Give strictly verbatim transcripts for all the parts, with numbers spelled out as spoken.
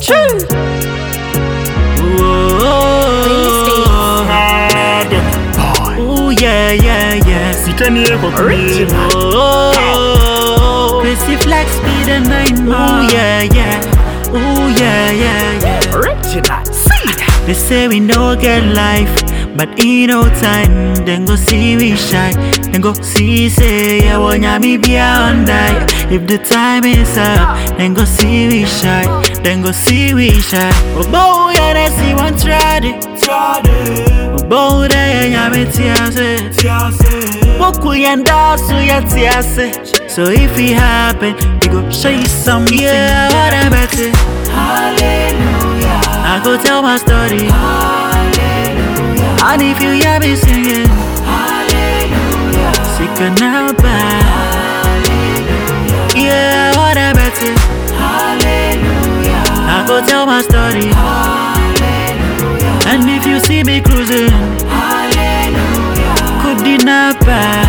Oh yeah, yeah, yeah. Original. Oh, Chrissy Flex speed and nine more. Oh yeah, yeah. Oh yeah, yeah, yeah. Original. See that. They say we no get life, but in no time, then go see we shine. Then go see say I want me beyond that. If the time is up, then go see we shine. Then go see we shine. Oh boy, I see one tried it. Oh boy, I am it tiase. Boku yanda so ya tiase. So if it happen, we go show you something. Yeah, what I bet it. Hallelujah. I go tell my story. Hallelujah. And if you hear me singing, Hallelujah. sick and now bad. Hallelujah. Yeah, what I bet it. Hallelujah. I go tell my story. Hallelujah. And if you see me cruising, Hallelujah. could deny bad.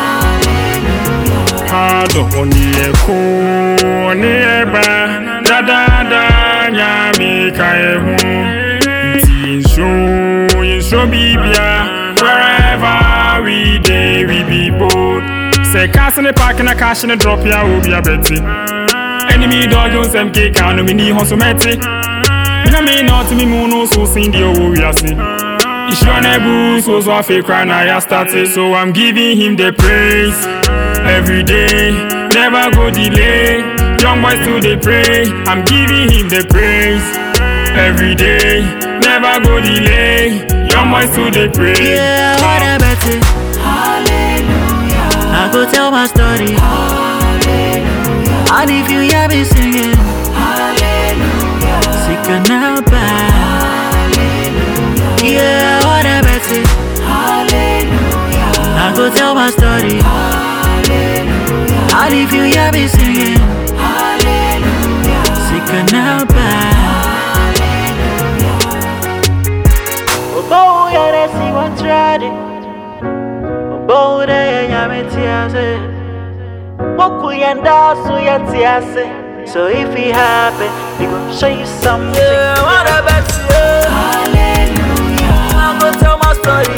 Hado onieko onieba da da da nyami kaehu tinso yinso bibia wherever we dey we be bold. Say cast in the park and a cash in the drop ya will be a betty. Enemy dog on some cake and me ni hoso meti. Me me not me mono so sing the owo we are see. It's your nebu so so fake cry na ya started. So I'm giving him the praise every day, never go delay. Young boys still they pray. I'm giving him the praise every day, never go delay. Young boys still they pray. Yeah, what I bet it. Hallelujah. I go tell my story. Hallelujah. And if you hear me singing, Hallelujah. sick and now bad. Hallelujah. Yeah, what I bet it. Hallelujah. I go tell my story. Hallelujah. And if you hear me singing, Hallelujah. sick and now bad. Hallelujah. Oh boy, I see one tried it. Oh boy, I am it tiase. Boku yanda so ya tiase. So if it happen, we gon' show you something. Yeah, what I bet you. Hallelujah. I go tell my story.